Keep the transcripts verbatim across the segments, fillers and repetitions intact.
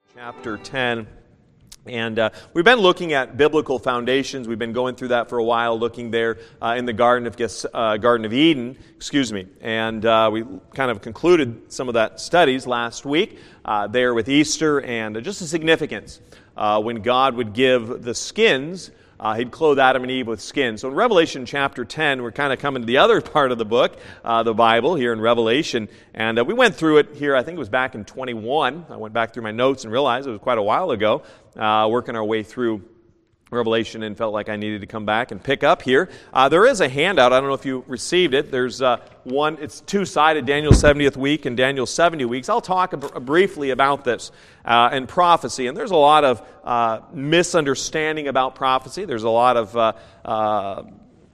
Chapter ten. And uh, we've been looking at biblical foundations. We've been going through that for a while, looking there uh, in the Garden of uh, Garden of Eden, excuse me. And uh, we kind of concluded some of that studies last week uh, there with Easter and just the significance uh, when God would give the skins. Uh, he'd clothe Adam and Eve with skin. So in Revelation chapter ten, we're kind of coming to the other part of the book, uh, the Bible, here in Revelation. And uh, we went through it here, I think it was back in twenty-one. I went back through my notes and realized it was quite a while ago, uh, working our way through Revelation, and felt like I needed to come back and pick up here. Uh, there is a handout. I don't know if you received it. There's uh, one, it's two-sided, Daniel's seventieth week and Daniel's seventy weeks. I'll talk b- briefly about this uh, and prophecy. And there's a lot of uh, misunderstanding about prophecy. There's a lot of uh, uh,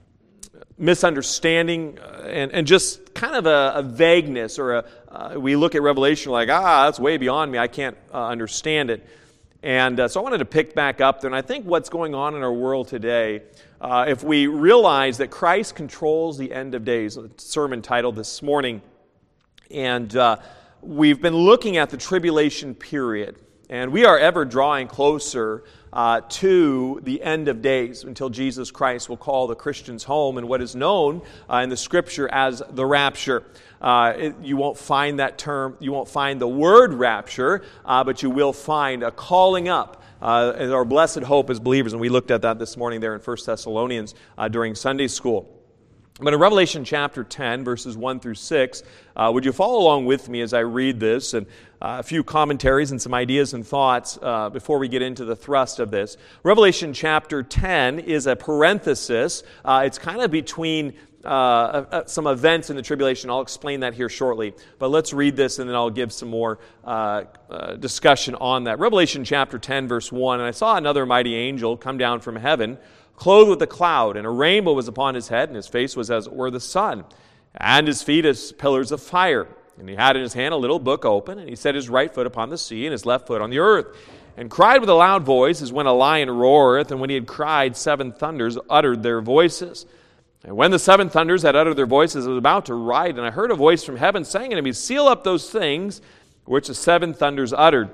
misunderstanding and, and just kind of a, a vagueness, or a, uh, we look at Revelation like, ah, that's way beyond me. I can't uh, understand it. And uh, so I wanted to pick back up there, and I think what's going on in our world today, uh, if we realize that Christ controls the end of days, a sermon titled this morning, and uh, we've been looking at the tribulation period, and we are ever drawing closer uh, to the end of days until Jesus Christ will call the Christians home in what is known uh, in the Scripture as the rapture. Uh, it, you won't find that term, you won't find the word rapture, uh, but you will find a calling up uh, as our blessed hope as believers. And we looked at that this morning there in First Thessalonians uh, during Sunday school. But in Revelation chapter ten, verses one through six, uh, would you follow along with me as I read this, and uh, a few commentaries and some ideas and thoughts uh, before we get into the thrust of this. Revelation chapter ten is a parenthesis. Uh, it's kind of between Uh, uh, some events in the tribulation. I'll explain that here shortly. But let's read this, and then I'll give some more uh, uh, discussion on that. Revelation chapter ten, verse one, "And I saw another mighty angel come down from heaven, clothed with a cloud, and a rainbow was upon his head, and his face was as it were the sun, and his feet as pillars of fire. And he had in his hand a little book open, and he set his right foot upon the sea, and his left foot on the earth, and cried with a loud voice, as when a lion roareth, and when he had cried, seven thunders uttered their voices. And when the seven thunders had uttered their voices, I was about to write, and I heard a voice from heaven saying unto me, Seal up those things which the seven thunders uttered,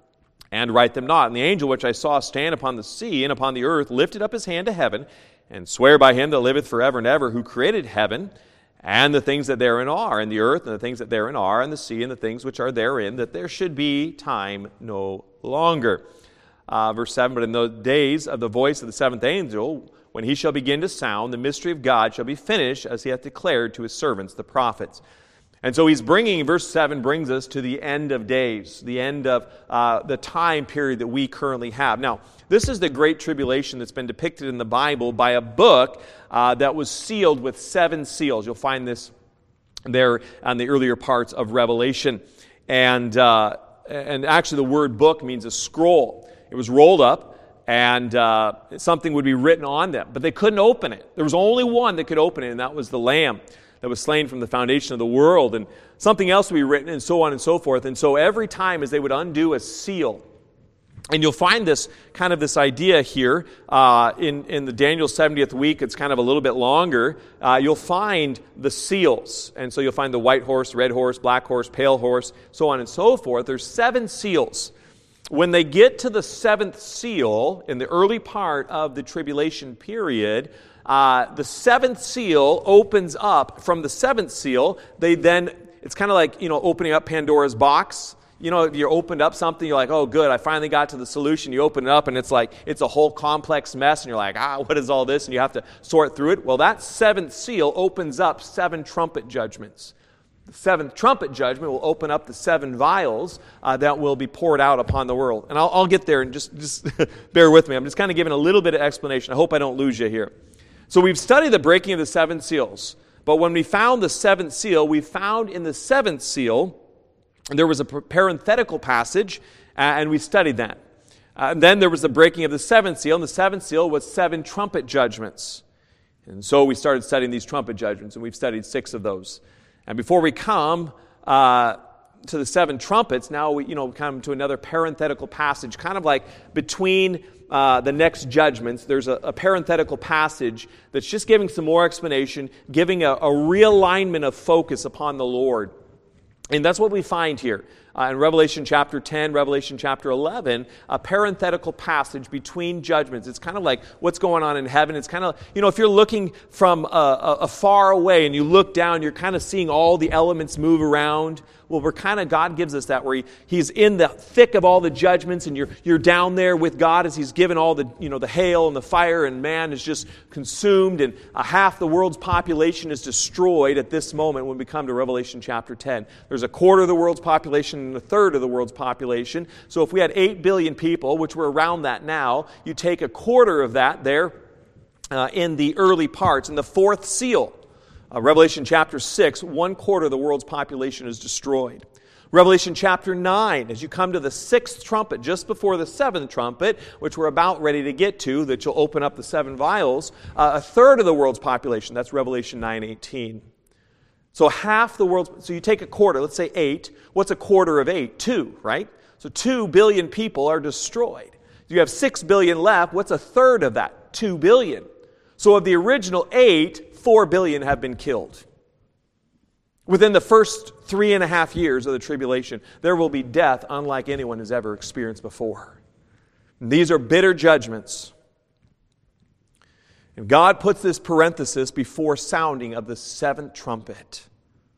and write them not. And the angel which I saw stand upon the sea and upon the earth lifted up his hand to heaven, and sware by him that liveth forever and ever, who created heaven, and the things that therein are, and the earth, and the things that therein are, and the sea, and the things which are therein, that there should be time no longer." Uh, verse seven, "But in the days of the voice of the seventh angel, when he shall begin to sound, the mystery of God shall be finished, as he hath declared to his servants, the prophets." And so he's bringing, verse seven brings us to the end of days, the end of uh, the time period that we currently have. Now, this is the great tribulation that's been depicted in the Bible by a book uh, that was sealed with seven seals. You'll find this there on the earlier parts of Revelation. And, uh, and actually the word book means a scroll. It was rolled up, and uh, something would be written on them. But they couldn't open it. There was only one that could open it, and that was the Lamb that was slain from the foundation of the world. And something else would be written, and so on and so forth. And so every time as they would undo a seal, and you'll find this kind of this idea here uh, in, in the Daniel seventieth week. It's kind of a little bit longer. Uh, you'll find the seals. And so you'll find the white horse, red horse, black horse, pale horse, so on and so forth. There's seven seals. When they get to the seventh seal, in the early part of the tribulation period, uh, the seventh seal opens up. From the seventh seal, they then, it's kind of like, you know, opening up Pandora's box. You know, you opened up something, you're like, oh, good, I finally got to the solution. You open it up, and it's like, it's a whole complex mess, and you're like, ah, what is all this? And you have to sort through it. Well, that seventh seal opens up seven trumpet judgments. The seventh trumpet judgment will open up the seven vials uh, that will be poured out upon the world. And I'll, I'll get there, and just, just bear with me. I'm just kind of giving a little bit of explanation. I hope I don't lose you here. So we've studied the breaking of the seven seals. But when we found the seventh seal, we found in the seventh seal, there was a parenthetical passage, uh, and we studied that. Uh, and then there was the breaking of the seventh seal, and the seventh seal was seven trumpet judgments. And so we started studying these trumpet judgments, and we've studied six of those. And before we come uh, to the seven trumpets, now we you know come to another parenthetical passage, kind of like between uh, the next judgments. There's a, a parenthetical passage that's just giving some more explanation, giving a, a realignment of focus upon the Lord. And that's what we find here. uh, in Revelation chapter ten, Revelation chapter eleven, a parenthetical passage between judgments. It's kind of like what's going on in heaven. It's kind of, you know, if you're looking from a, a far away and you look down, you're kind of seeing all the elements move around. Well, we're kind of, God gives us that where he, He's in the thick of all the judgments, and you're you're down there with God as He's given all the, you know, the hail and the fire, and man is just consumed, and a half the world's population is destroyed at this moment when we come to Revelation chapter ten. There's a quarter of the world's population and a third of the world's population. So if we had eight billion people, which we're around that now, you take a quarter of that there uh, in the early parts, in the fourth seal. Uh, Revelation chapter six, one quarter of the world's population is destroyed. Revelation chapter nine, as you come to the sixth trumpet, just before the seventh trumpet, which we're about ready to get to, that you'll open up the seven vials, uh, a third of the world's population. That's Revelation nine eighteen. So half the world's, so you take a quarter, let's say eight. What's a quarter of eight? Two, right? So two billion people are destroyed. You have six billion left. What's a third of that? Two billion. So of the original eight, four billion have been killed. Within the first three and a half years of the tribulation, there will be death unlike anyone has ever experienced before. And these are bitter judgments. And God puts this parenthesis before sounding of the seventh trumpet.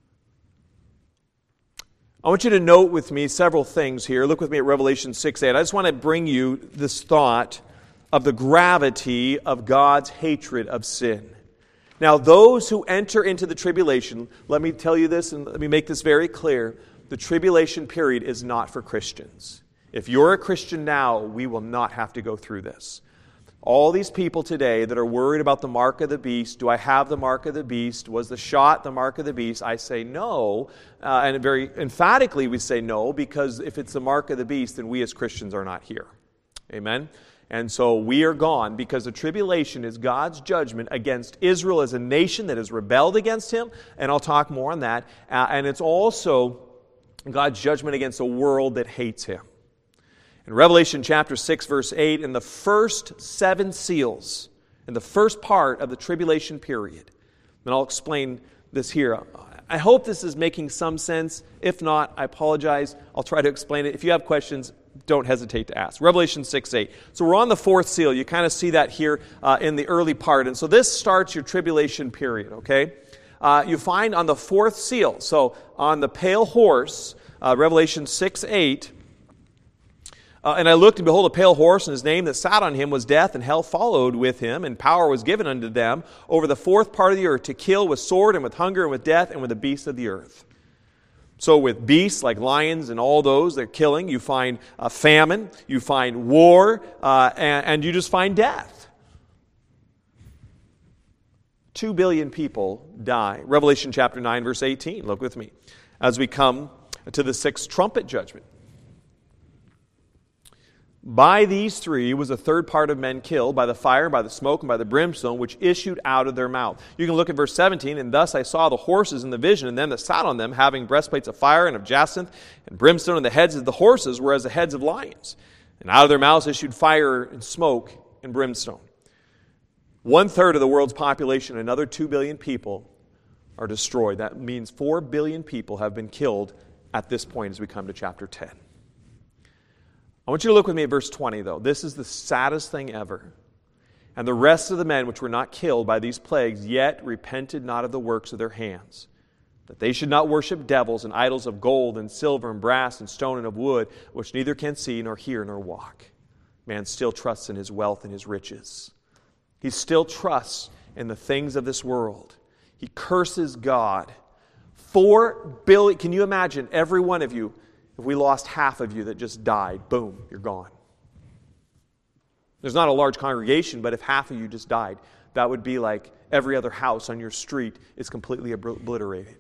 I want you to note with me several things here. Look with me at Revelation six eight. I just want to bring you this thought of the gravity of God's hatred of sin. Now, those who enter into the tribulation, let me tell you this and let me make this very clear. The tribulation period is not for Christians. If you're a Christian now, we will not have to go through this. All these people today that are worried about the mark of the beast, do I have the mark of the beast? Was the shot the mark of the beast? I say no. Uh, and very emphatically we say no, because if it's the mark of the beast, then we as Christians are not here. Amen? And so we are gone, because the tribulation is God's judgment against Israel as a nation that has rebelled against Him. And I'll talk more on that. Uh, and it's also God's judgment against a world that hates Him. In Revelation chapter six, verse eight, in the first seven seals, in the first part of the tribulation period, and I'll explain this here. I hope this is making some sense. If not, I apologize. I'll try to explain it. If you have questions, don't hesitate to ask. Revelation six eight. So we're on the fourth seal. You kind of see that here uh, in the early part. And so this starts your tribulation period, okay? Uh, you find on the fourth seal, so on the pale horse, uh, Revelation six eight, Uh, and I looked, and behold, a pale horse, and his name that sat on him was Death, and hell followed with him, and power was given unto them over the fourth part of the earth to kill with sword, and with hunger, and with death, and with the beasts of the earth. So with beasts like lions and all those that are killing, you find uh, famine, you find war, uh, and, and you just find death. Two billion people die. Revelation chapter nine, verse eighteen. Look with me as we come to the sixth trumpet judgment. By these three was a third part of men killed, by the fire, by the smoke, and by the brimstone, which issued out of their mouth. You can look at verse seventeen, and thus I saw the horses in the vision, and them that sat on them, having breastplates of fire and of jacinth and brimstone, and the heads of the horses were as the heads of lions. And out of their mouths issued fire and smoke and brimstone. One third of the world's population, another two billion people, are destroyed. That means four billion people have been killed at this point as we come to chapter ten. I want you to look with me at verse twenty, though. This is the saddest thing ever. And the rest of the men which were not killed by these plagues yet repented not of the works of their hands, that they should not worship devils and idols of gold and silver and brass and stone and of wood, which neither can see nor hear nor walk. Man still trusts in his wealth and his riches. He still trusts in the things of this world. He curses God. Four billion, can you imagine every one of you, if we lost half of you that just died, boom, you're gone. There's not a large congregation, but if half of you just died, that would be like every other house on your street is completely obliterated.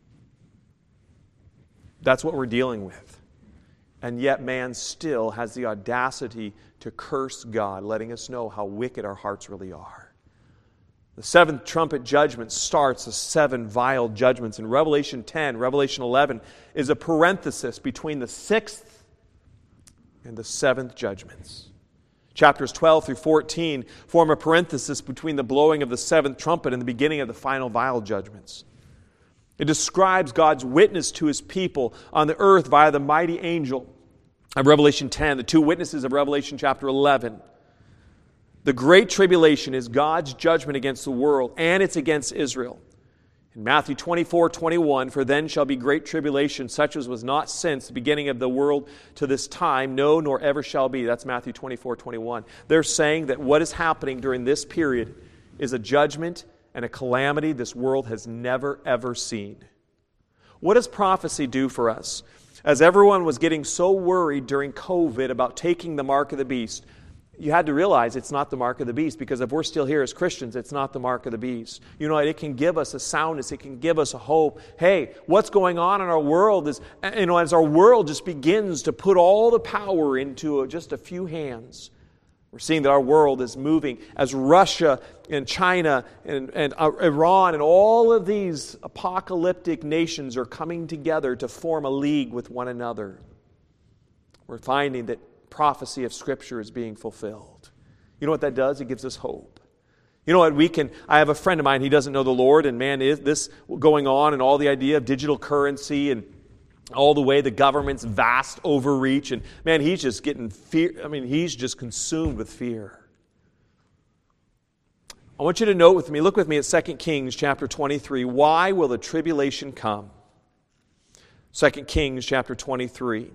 That's what we're dealing with. And yet man still has the audacity to curse God, letting us know how wicked our hearts really are. The seventh trumpet judgment starts the seven vial judgments. In Revelation ten, Revelation eleven is a parenthesis between the sixth and the seventh judgments. Chapters twelve through fourteen form a parenthesis between the blowing of the seventh trumpet and the beginning of the final vial judgments. It describes God's witness to His people on the earth via the mighty angel of Revelation ten, the two witnesses of Revelation chapter eleven. The Great Tribulation is God's judgment against the world, and it's against Israel. In Matthew twenty-four twenty-one, for then shall be great tribulation, such as was not since the beginning of the world to this time, no, nor ever shall be. That's Matthew twenty-four twenty-one. They're saying that what is happening during this period is a judgment and a calamity this world has never, ever seen. What does prophecy do for us? As everyone was getting so worried during COVID about taking the mark of the beast, you had to realize it's not the mark of the beast, because if we're still here as Christians, it's not the mark of the beast. You know, it can give us a soundness. It can give us a hope. Hey, what's going on in our world is, you know, as our world just begins to put all the power into just a few hands, we're seeing that our world is moving as Russia and China and, and Iran and all of these apocalyptic nations are coming together to form a league with one another. We're finding that prophecy of Scripture is being fulfilled. You know what that does? It gives us hope. You know what? We can. I have a friend of mine. He doesn't know the Lord, and man, is this going on, and all the idea of digital currency and all the way the government's vast overreach, and man, he's just getting fear. I mean, he's just consumed with fear. I want you to note with me. Look with me at Second Kings chapter twenty-three. Why will the tribulation come? Second Kings chapter twenty-three.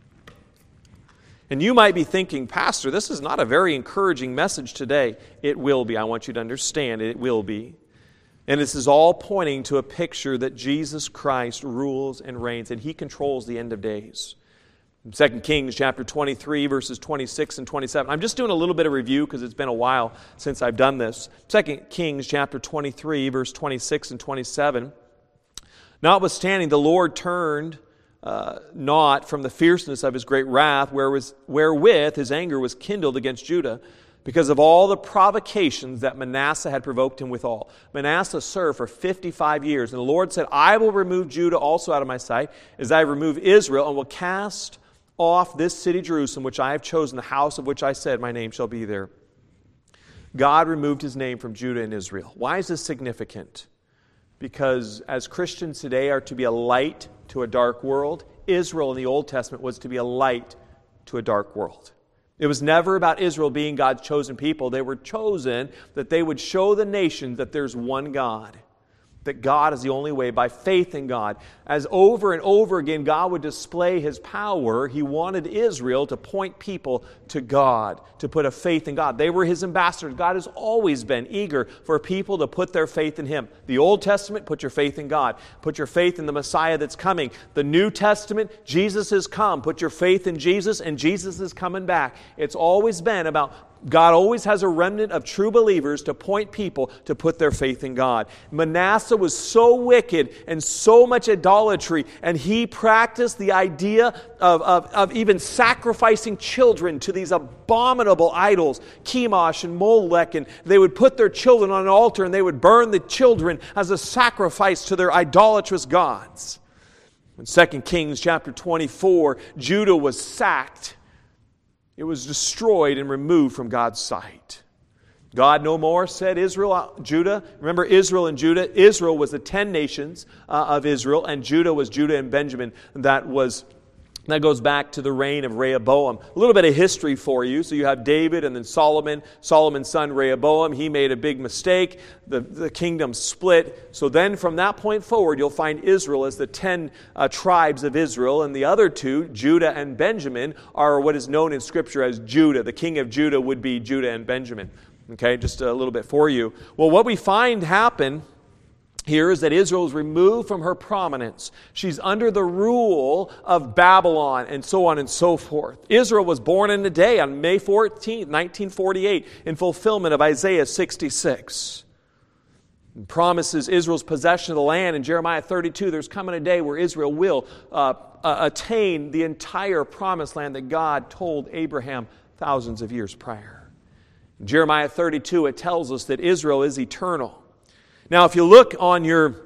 And you might be thinking, Pastor, this is not a very encouraging message today. It will be. I want you to understand it will be. And this is all pointing to a picture that Jesus Christ rules and reigns, and He controls the end of days. Second Kings chapter twenty-three, verses twenty-six and twenty-seven. I'm just doing a little bit of review because it's been a while since I've done this. Second Kings chapter twenty-three, verse twenty-six and twenty-seven. Notwithstanding, the Lord turned uh, not from the fierceness of His great wrath, wherewith His anger was kindled against Judah, because of all the provocations that Manasseh had provoked him withal. Manasseh served for fifty-five years, and the Lord said, I will remove Judah also out of my sight, as I remove Israel, and will cast off this city Jerusalem, which I have chosen, the house of which I said, my name shall be there. God removed His name from Judah and Israel. Why is this significant? Because as Christians today are to be a light to a dark world, Israel in the Old Testament was to be a light to a dark world. It was never about Israel being God's chosen people. They were chosen that they would show the nations that there's one God, that God is the only way, by faith in God. As over and over again God would display His power, He wanted Israel to point people to God, to put a faith in God. They were His ambassadors. God has always been eager for people to put their faith in Him. The Old Testament, put your faith in God. Put your faith in the Messiah that's coming. The New Testament, Jesus has come. Put your faith in Jesus, and Jesus is coming back. It's always been about God always has a remnant of true believers to point people to put their faith in God. Manasseh was so wicked and so much idolatry, and he practiced the idea of, of, of even sacrificing children to these abominable idols, Chemosh and Molech, and they would put their children on an altar and they would burn the children as a sacrifice to their idolatrous gods. In Second Kings chapter twenty-four, Judah was sacked. It was destroyed and removed from God's sight. God no more said Israel, Judah. Remember Israel and Judah. Israel was the ten nations uh, of Israel, and Judah was Judah and Benjamin. That was that goes back to the reign of Rehoboam. A little bit of history for you. So you have David and then Solomon. Solomon's son Rehoboam, he made a big mistake. The, the kingdom split. So then from that point forward, you'll find Israel as the ten uh, tribes of Israel. And the other two, Judah and Benjamin, are what is known in Scripture as Judah. The king of Judah would be Judah and Benjamin. Okay, just a little bit for you. Well, what we find happen here is that Israel is removed from her prominence. She's under the rule of Babylon, and so on and so forth. Israel was born in a day on May fourteenth, nineteen forty-eight, in fulfillment of Isaiah sixty-six. It promises Israel's possession of the land. In Jeremiah thirty-two, there's coming a day where Israel will uh, uh, attain the entire promised land that God told Abraham thousands of years prior. In Jeremiah thirty-two, it tells us that Israel is eternal. Now, if you look on your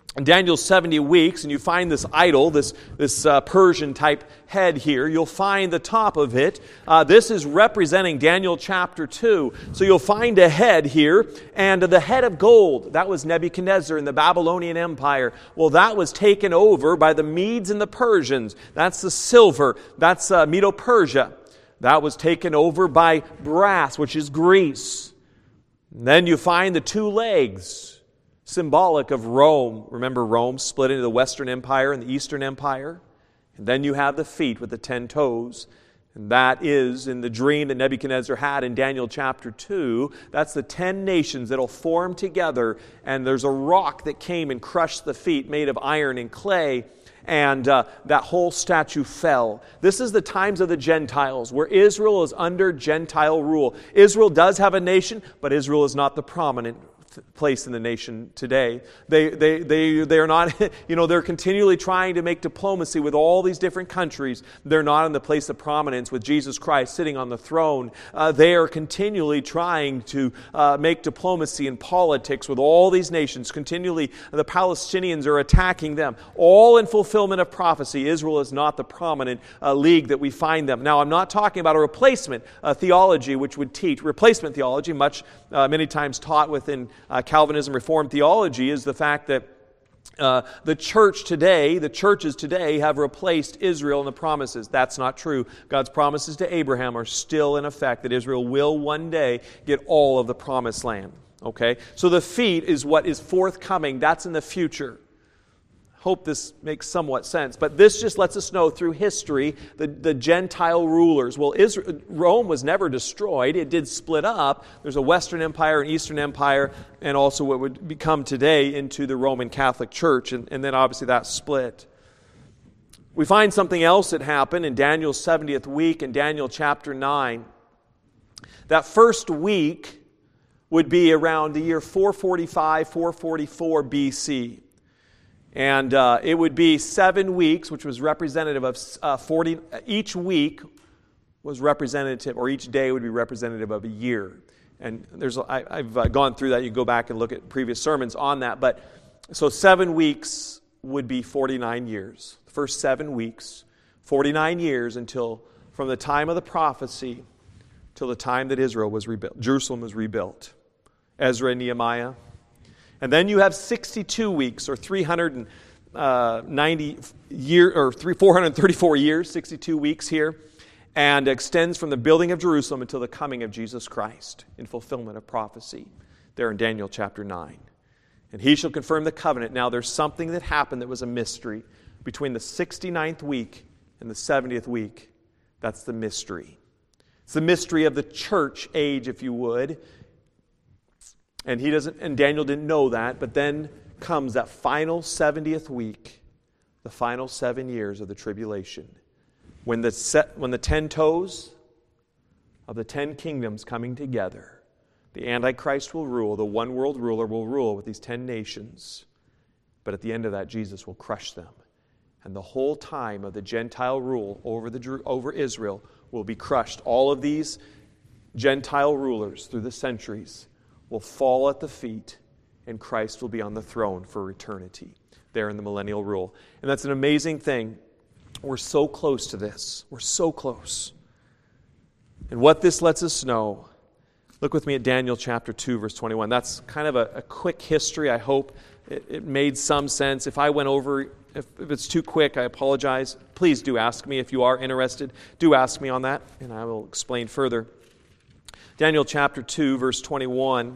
in Daniel's seventy weeks, and you find this idol, this, this uh, Persian-type head here, you'll find the top of it. Uh, this is representing Daniel chapter two. So you'll find a head here, and the head of gold, that was Nebuchadnezzar in the Babylonian Empire. Well, that was taken over by the Medes and the Persians. That's the silver. That's uh, Medo-Persia. That was taken over by brass, which is Greece. And then you find the two legs, symbolic of Rome. Remember, Rome split into the Western Empire and the Eastern Empire. And then you have the feet with the ten toes. And that is, in the dream that Nebuchadnezzar had in Daniel chapter two, that's the ten nations that will form together. And there's a rock that came and crushed the feet, made of iron and clay. And uh, that whole statue fell. This is the times of the Gentiles, where Israel is under Gentile rule. Israel does have a nation, but Israel is not the prominent place in the nation today. They they they they are not, you know, they're continually trying to make diplomacy with all these different countries. They're not in the place of prominence with Jesus Christ sitting on the throne. Uh, they are continually trying to uh, make diplomacy and politics with all these nations. Continually, the Palestinians are attacking them. All in fulfillment of prophecy. Israel is not the prominent uh, league that we find them. Now, I'm not talking about a replacement uh, theology, which would teach replacement theology, much uh, many times taught within Uh, Calvinism, Reformed theology, is the fact that uh, the church today, the churches today have replaced Israel and the promises. That's not true. God's promises to Abraham are still in effect, that Israel will one day get all of the promised land. Okay? So the feet is what is forthcoming. That's in the future. Hope this makes somewhat sense. But this just lets us know through history the, the Gentile rulers. Well, Israel, Rome was never destroyed. It did split up. There's a Western Empire, an Eastern Empire, and also what would become today into the Roman Catholic Church. And, and then obviously that split. We find something else that happened in Daniel's seventieth week in Daniel chapter nine. That first week would be around the year four forty-five, four forty-four B C. And uh, it would be seven weeks, which was representative of uh, forty. Each week was representative, or each day would be representative of a year. And there's, I, I've uh, gone through that. You can go back and look at previous sermons on that. But so seven weeks would be forty-nine years. The first seven weeks, forty-nine years until from the time of the prophecy till the time that Israel was rebuilt, Jerusalem was rebuilt. Ezra and Nehemiah. And then you have sixty-two weeks, or three hundred ninety year, or four hundred thirty-four years, sixty-two weeks here, and extends from the building of Jerusalem until the coming of Jesus Christ in fulfillment of prophecy, there in Daniel chapter nine. And he shall confirm the covenant. Now there's something that happened that was a mystery between the sixty-ninth week and the seventieth week. That's the mystery. It's the mystery of the church age, if you would. And he doesn't, and Daniel didn't know that, but then comes that final seventieth week, the final seven years of the tribulation, when the set, when the ten toes of the ten kingdoms coming together, the Antichrist will rule, the one world ruler will rule with these ten nations, but at the end of that, Jesus will crush them, and the whole time of the Gentile rule over the over Israel will be crushed. All of these Gentile rulers through the centuries will fall at the feet, and Christ will be on the throne for eternity, there in the millennial rule. And that's an amazing thing. We're so close to this. We're so close. And what this lets us know, look with me at Daniel chapter two, verse twenty-one. That's kind of a, a quick history. I hope it, it made some sense. If I went over, if, if it's too quick, I apologize. Please do ask me if you are interested. Do ask me on that, and I will explain further. Daniel chapter two, verse twenty-one.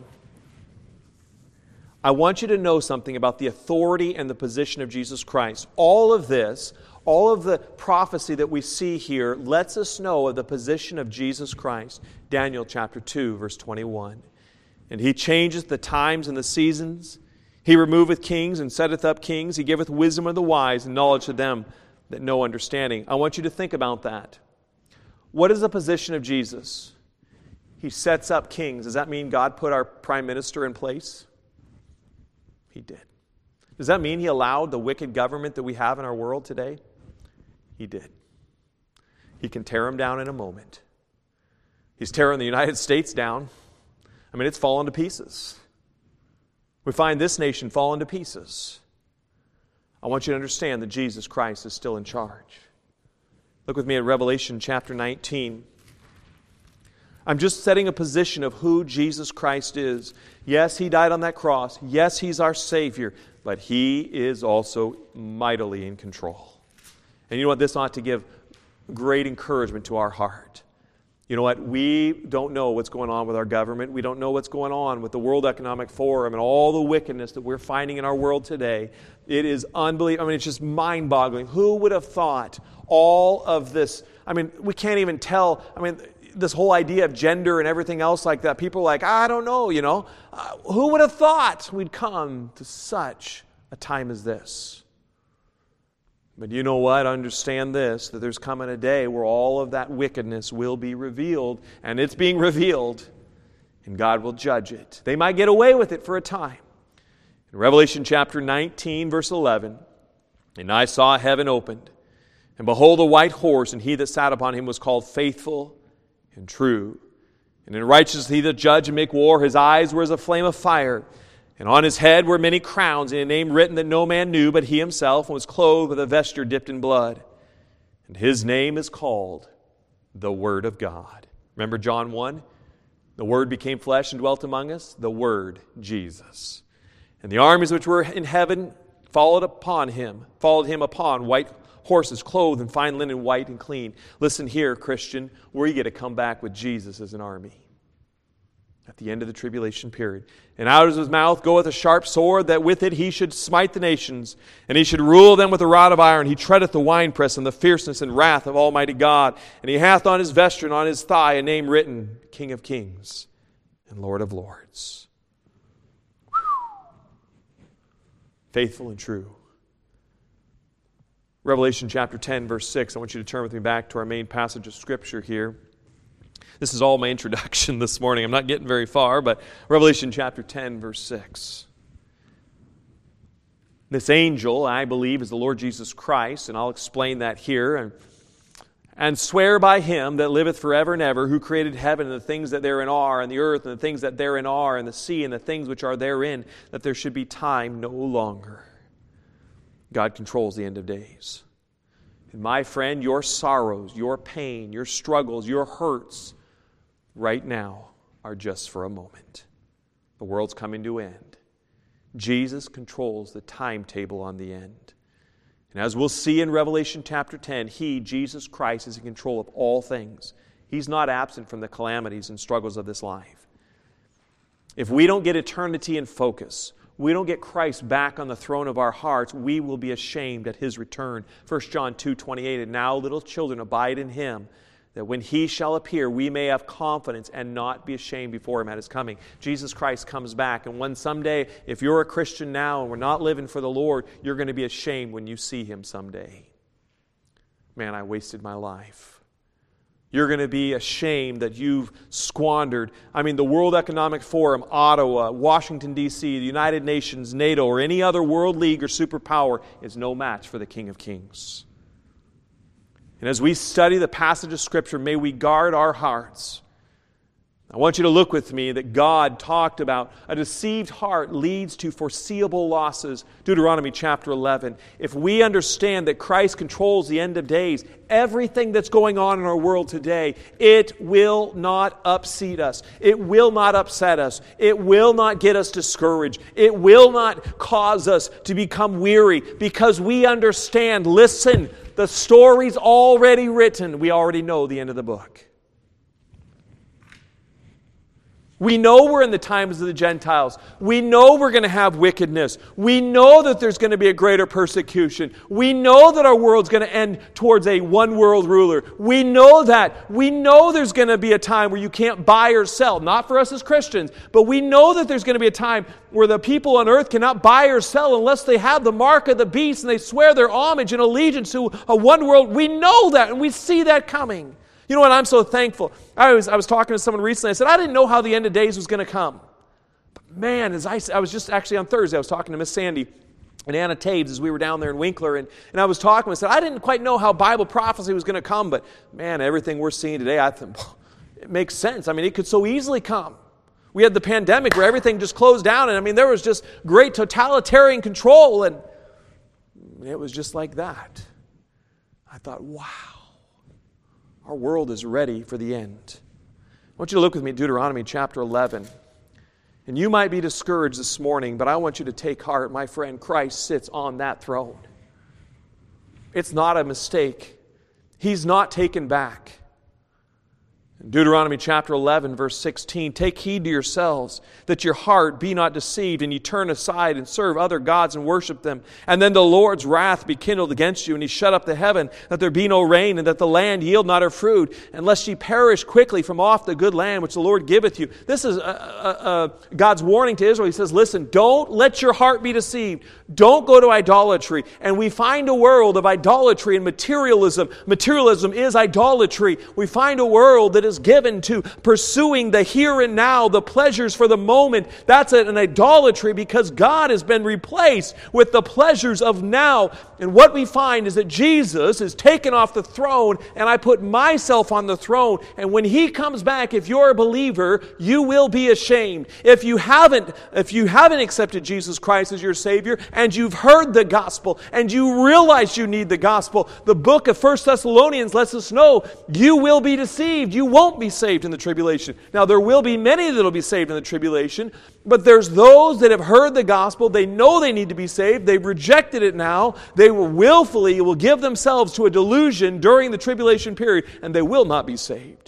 I want you to know something about the authority and the position of Jesus Christ. All of this, all of the prophecy that we see here lets us know of the position of Jesus Christ. Daniel chapter two, verse twenty-one. And he changeth the times and the seasons. He removeth kings and setteth up kings. He giveth wisdom of the wise and knowledge to them that know understanding. I want you to think about that. What is the position of Jesus? He sets up kings. Does that mean God put our prime minister in place? He did. Does that mean he allowed the wicked government that we have in our world today? He did. He can tear them down in a moment. He's tearing the United States down. I mean, it's fallen to pieces. We find this nation fallen to pieces. I want you to understand that Jesus Christ is still in charge. Look with me at Revelation chapter nineteen. I'm just setting a position of who Jesus Christ is. Yes, He died on that cross. Yes, He's our Savior. But He is also mightily in control. And you know what? This ought to give great encouragement to our heart. You know what? We don't know what's going on with our government. We don't know what's going on with the World Economic Forum and all the wickedness that we're finding in our world today. It is unbelievable. I mean, it's just mind-boggling. Who would have thought all of this? I mean, we can't even tell. I mean, this whole idea of gender and everything else like that. People are like, I don't know, you know. Uh, who would have thought we'd come to such a time as this? But you know what? Understand this, that there's coming a day where all of that wickedness will be revealed, and it's being revealed, and God will judge it. They might get away with it for a time. In Revelation chapter nineteen, verse eleven, and I saw heaven opened, and behold, a white horse, and he that sat upon him was called Faithful and True. And in righteousness he that judge and make war, his eyes were as a flame of fire, and on his head were many crowns, and a name written that no man knew but he himself, and was clothed with a vesture dipped in blood. And his name is called the Word of God. Remember John one? The Word became flesh and dwelt among us. The Word, Jesus. And the armies which were in heaven followed upon him, followed him upon white horses, clothed in fine linen, white and clean. Listen here, Christian, where you get to come back with Jesus as an army. At the end of the tribulation period. And out of his mouth goeth a sharp sword, that with it he should smite the nations, and he should rule them with a rod of iron. He treadeth the winepress and the fierceness and wrath of Almighty God. And he hath on his vesture and on his thigh a name written, King of Kings and Lord of Lords. Whew. Faithful and true. Revelation chapter ten, verse six. I want you to turn with me back to our main passage of Scripture here. This is all my introduction this morning. I'm not getting very far, but Revelation chapter ten, verse six. This angel, I believe, is the Lord Jesus Christ, and I'll explain that here. And, and swear by him that liveth forever and ever, who created heaven and the things that therein are, and the earth and the things that therein are, and the sea and the things which are therein, that there should be time no longer. God controls the end of days. And my friend, your sorrows, your pain, your struggles, your hurts, right now are just for a moment. The world's coming to an end. Jesus controls the timetable on the end. And as we'll see in Revelation chapter ten, He, Jesus Christ, is in control of all things. He's not absent from the calamities and struggles of this life. If we don't get eternity in focus, we don't get Christ back on the throne of our hearts, we will be ashamed at His return. First John two twenty-eight, and now little children abide in Him, that when He shall appear, we may have confidence and not be ashamed before Him at His coming. Jesus Christ comes back, and when someday, if you're a Christian now and we're not living for the Lord, you're going to be ashamed when you see Him someday. Man, I wasted my life. You're going to be ashamed that you've squandered. I mean, the World Economic Forum, Ottawa, Washington, D C, the United Nations, NATO, or any other world league or superpower is no match for the King of Kings. And as we study the passage of Scripture, may we guard our hearts. I want you to look with me that God talked about a deceived heart leads to foreseeable losses. Deuteronomy chapter eleven. If we understand that Christ controls the end of days, everything that's going on in our world today, it will not upset us. It will not upset us. It will not get us discouraged. It will not cause us to become weary because we understand, listen, the story's already written. We already know the end of the book. We know we're in the times of the Gentiles. We know we're going to have wickedness. We know that there's going to be a greater persecution. We know that our world's going to end towards a one-world ruler. We know that. We know there's going to be a time where you can't buy or sell. Not for us as Christians, but we know that there's going to be a time where the people on earth cannot buy or sell unless they have the mark of the beast and they swear their homage and allegiance to a one world. We know that, and we see that coming. You know what? I'm so thankful. I was I was talking to someone recently. I said, I didn't know how the end of days was going to come. But man, as I, I was just actually on Thursday, I was talking to Miss Sandy and Anna Taves as we were down there in Winkler. And, and I was talking. I said, I didn't quite know how Bible prophecy was going to come. But man, everything we're seeing today, I think it makes sense. I mean, it could so easily come. We had the pandemic where everything just closed down. And I mean, there was just great totalitarian control. And And it was just like that. I thought, wow, our world is ready for the end. I want you to look with me at Deuteronomy chapter eleven. And you might be discouraged this morning, but I want you to take heart, my friend. Christ sits on that throne. It's not a mistake. He's not taken back. In Deuteronomy chapter eleven, verse sixteen, take heed to yourselves, that your heart be not deceived, and ye turn aside and serve other gods and worship them. And then the Lord's wrath be kindled against you, and he shut up the heaven, that there be no rain, and that the land yield not her fruit, unless ye perish quickly from off the good land which the Lord giveth you. This is uh, uh, uh, God's warning to Israel. He says, listen, don't let your heart be deceived. Don't go to idolatry. And we find a world of idolatry and materialism. Materialism is idolatry. We find a world that is given to pursuing the here and now, the pleasures for the moment. That's an idolatry because God has been replaced with the pleasures of now. And what we find is that Jesus is taken off the throne, and I put myself on the throne. And when He comes back, if you're a believer, you will be ashamed. If you haven't, if you haven't accepted Jesus Christ as your Savior, and you've heard the gospel, and you realize you need the gospel, the book of First Thessalonians lets us know you will be deceived. You won't be saved in the tribulation. Now, there will be many that will be saved in the tribulation, but there's those that have heard the gospel. They know they need to be saved. They've rejected it now. They will willfully will give themselves to a delusion during the tribulation period, and they will not be saved.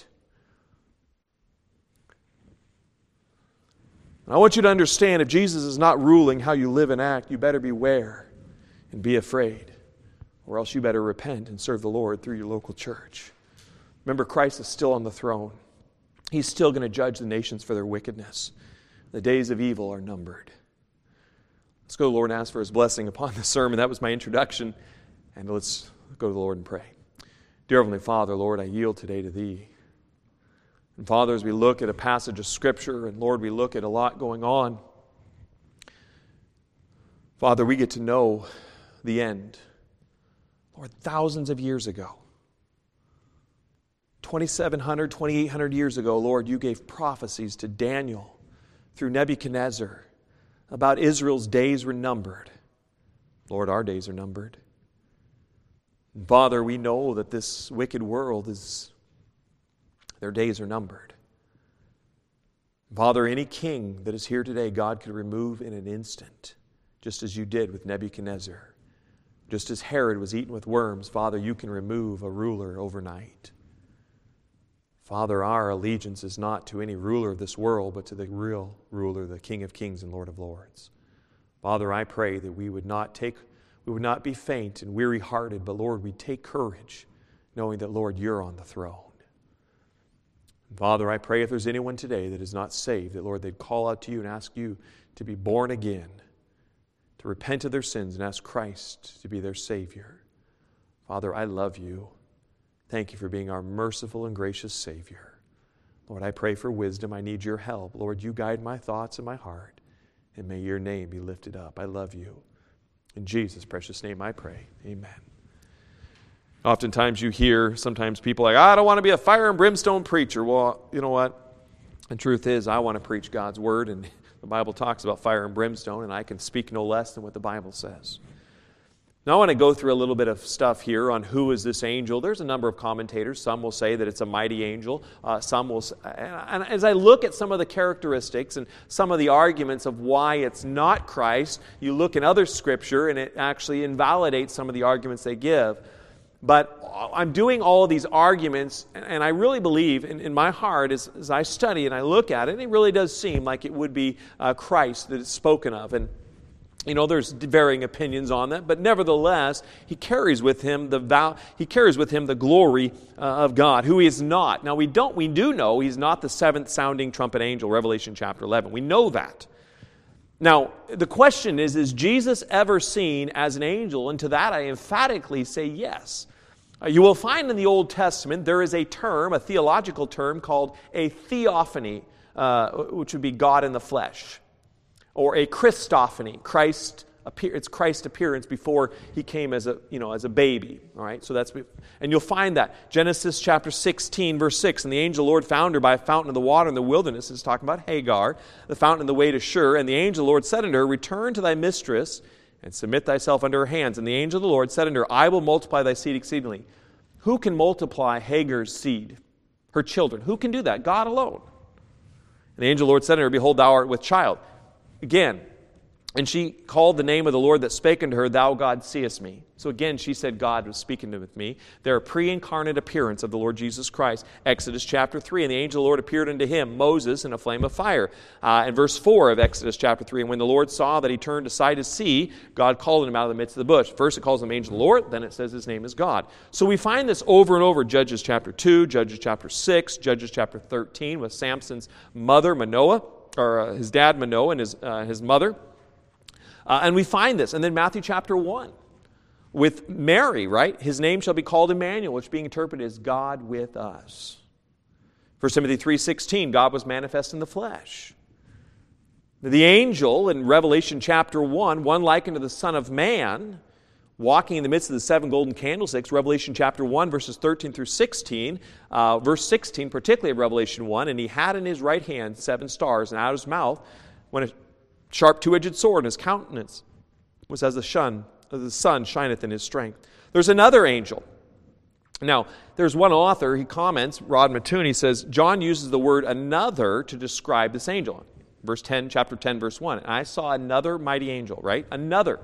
I want you to understand, if Jesus is not ruling how you live and act, you better beware and be afraid, or else you better repent and serve the Lord through your local church. Remember, Christ is still on the throne. He's still going to judge the nations for their wickedness. The days of evil are numbered. Let's go to the Lord and ask for His blessing upon this sermon. That was my introduction. And let's go to the Lord and pray. Dear Heavenly Father, Lord, I yield today to Thee. And Father, as we look at a passage of Scripture, and Lord, we look at a lot going on, Father, we get to know the end. Lord, thousands of years ago, twenty-seven hundred, twenty-eight hundred years ago, Lord, You gave prophecies to Daniel through Nebuchadnezzar about Israel's days were numbered. Lord, our days are numbered. And Father, we know that this wicked world is, their days are numbered. Father, any king that is here today, God could remove in an instant, just as You did with Nebuchadnezzar. Just as Herod was eaten with worms, Father, You can remove a ruler overnight. Father, our allegiance is not to any ruler of this world, but to the real ruler, the King of Kings and Lord of Lords. Father, I pray that we would not take, we would not be faint and weary-hearted, but Lord, we take courage, knowing that, Lord, You're on the throne. And Father, I pray if there's anyone today that is not saved, that, Lord, they'd call out to You and ask You to be born again, to repent of their sins and ask Christ to be their Savior. Father, I love You. Thank You for being our merciful and gracious Savior. Lord, I pray for wisdom. I need Your help. Lord, You guide my thoughts and my heart, and may Your name be lifted up. I love You. In Jesus' precious name I pray. Amen. Oftentimes you hear, sometimes people are like, I don't want to be a fire and brimstone preacher. Well, you know what? The truth is, I want to preach God's Word, and the Bible talks about fire and brimstone, and I can speak no less than what the Bible says. Now I want to go through a little bit of stuff here on who is this angel. There's a number of commentators. Some will say that it's a mighty angel. Uh, some will, and as I look at some of the characteristics and some of the arguments of why it's not Christ, you look in other Scripture and it actually invalidates some of the arguments they give. But I'm doing all of these arguments, and I really believe in, in my heart as, as I study and I look at it, it really does seem like it would be uh, Christ that is spoken of. And you know, there's varying opinions on that, but nevertheless, he carries with him the vow, he carries with him the glory uh, of God, who he is not. Now we don't, we do know he's not the seventh sounding trumpet angel, Revelation chapter eleven. We know that. Now the question is, is Jesus ever seen as an angel? And to that I emphatically say yes. Uh, you will find in the Old Testament there is a term, a theological term called a theophany, uh, which would be God in the flesh. Or a Christophany, Christ appear, it's Christ's appearance before he came as a you know as a baby. All right, so that's and you'll find that Genesis chapter sixteen, verse six, and the angel Lord found her by a fountain of the water in the wilderness. Is talking about Hagar, the fountain of the way to Shur, and the angel Lord said unto her, Return to thy mistress and submit thyself unto her hands. And the angel of the Lord said unto her, I will multiply thy seed exceedingly. Who can multiply Hagar's seed, her children? Who can do that? God alone. And the angel of the Lord said unto her, Behold, thou art with child. Again, and she called the name of the Lord that spake unto her, Thou God seest me. So again, she said God was speaking to with me. They're a pre-incarnate appearance of the Lord Jesus Christ. Exodus chapter three, and the angel of the Lord appeared unto him, Moses, in a flame of fire. Uh, and verse four of Exodus chapter three, and when the Lord saw that he turned aside to see, God called him out of the midst of the bush. First it calls him angel of the Lord, then it says his name is God. So we find this over and over, Judges chapter two, Judges chapter six, Judges chapter thirteen, with Samson's mother, Manoah, or uh, his dad, Manoah, and his, uh, his mother. Uh, and we find this. And then Matthew chapter one with Mary, right? His name shall be called Emmanuel, which being interpreted as God with us. First Timothy three sixteen, God was manifest in the flesh. The angel in Revelation chapter one, one likened to the Son of Man, walking in the midst of the seven golden candlesticks, Revelation chapter one, verses thirteen through sixteen, uh, verse sixteen, particularly of Revelation one, and he had in his right hand seven stars, and out of his mouth when a sharp two-edged sword, and his countenance was as the sun, as the sun shineth in his strength. There's another angel. Now, there's one author, he comments, Rod Mattoon, he says, John uses the word another to describe this angel. Verse ten, chapter ten, verse one. And I saw another mighty angel, right? Another.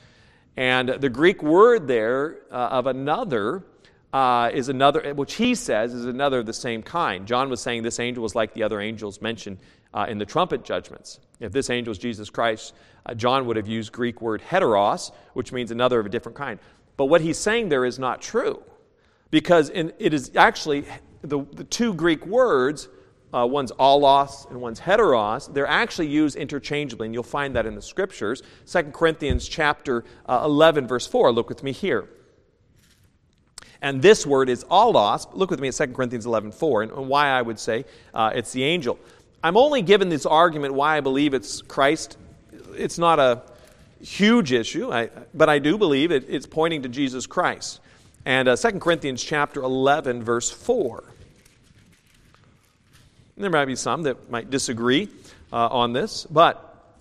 And the Greek word there uh, of another uh, is another, which he says is another of the same kind. John was saying this angel was like the other angels mentioned uh, in the trumpet judgments. If this angel is Jesus Christ, uh, John would have used Greek word heteros, which means another of a different kind. But what he's saying there is not true, because in, it is actually the, the two Greek words, uh, one's allos and one's heteros, they're actually used interchangeably, and you'll find that in the Scriptures. Second Corinthians chapter uh, eleven, verse four. Look with me here. And this word is allos. Look with me at Second Corinthians eleven, four, and, and why I would say uh, it's the angel. I'm only given this argument why I believe it's Christ. It's not a huge issue, I, but I do believe it, it's pointing to Jesus Christ. And uh, Second Corinthians chapter eleven, verse four. There might be some that might disagree uh, on this, but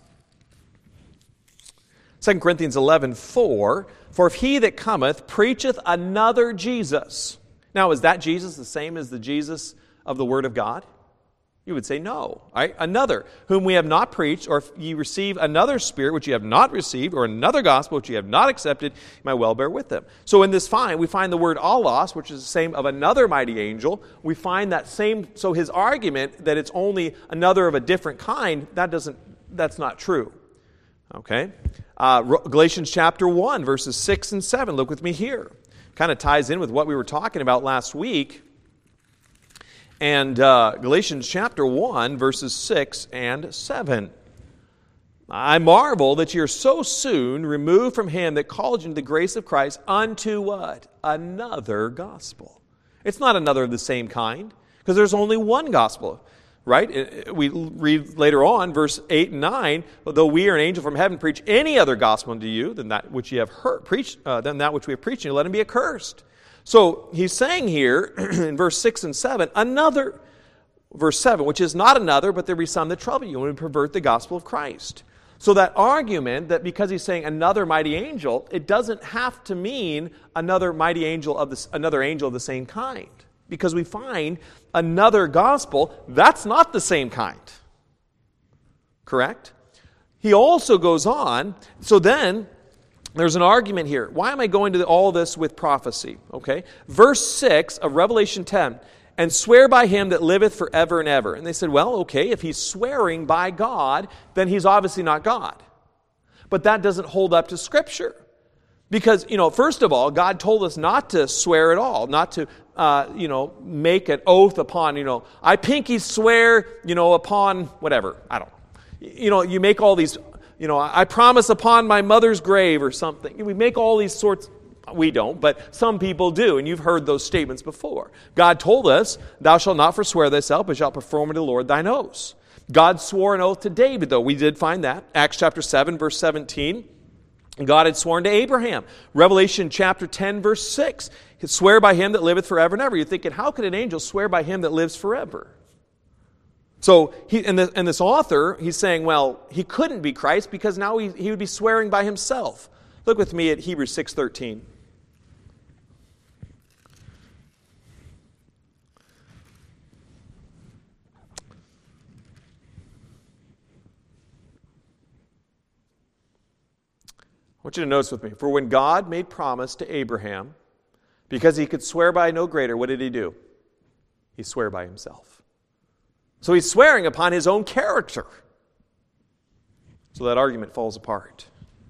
Second Corinthians eleven, four, for if he that cometh preacheth another Jesus. Now, is that Jesus the same as the Jesus of the Word of God? You would say no. Right? Another, whom we have not preached, or if ye receive another spirit which ye have not received, or another gospel which ye have not accepted, you might well bear with them. So in this find, we find the word allos, which is the same of another mighty angel. We find that same, so his argument that it's only another of a different kind, that doesn't, that's not true. Okay? Uh, Galatians chapter one, verses six and seven. Look with me here. Kind of ties in with what we were talking about last week. And uh, Galatians chapter one, verses six and seven. I marvel that you're so soon removed from him that called you into the grace of Christ unto what? Another gospel. It's not another of the same kind, because there's only one gospel, right? We read later on, verse eight and nine, though we or an angel from heaven preach any other gospel unto you than that which ye have heard, preached, uh, than that which we have preached, let him be accursed. So he's saying here in verse six and seven, another, verse seven, which is not another, but there be some that trouble you and pervert the gospel of Christ. So that argument that because he's saying another mighty angel, it doesn't have to mean another mighty angel of this, another angel of the same kind. Because we find another gospel, that's not the same kind. Correct? He also goes on, so then there's an argument here. Why am I going to all this with prophecy? Okay, verse six of Revelation ten, and swear by him that liveth forever and ever. And they said, well, okay, if he's swearing by God, then he's obviously not God. But that doesn't hold up to Scripture. Because, you know, first of all, God told us not to swear at all, not to, uh, you know, make an oath upon, you know, I pinky swear, you know, upon whatever. I don't know. You know, you make all these... You know, I promise upon my mother's grave or something. We make all these sorts, we don't, but some people do, and you've heard those statements before. God told us, thou shalt not forswear thyself, but shalt perform unto the Lord thine oaths. God swore an oath to David, though. We did find that. Acts chapter seven, verse seventeen. God had sworn to Abraham. Revelation chapter ten, verse six. He swear by him that liveth forever and ever. You're thinking, how could an angel swear by him that lives forever? So, he, and, the, and this author, he's saying, well, he couldn't be Christ because now he, he would be swearing by himself. Look with me at Hebrews six thirteen. I want you to notice with me. For when God made promise to Abraham, because he could swear by no greater, what did he do? He swore by himself. So he's swearing upon his own character. So that argument falls apart.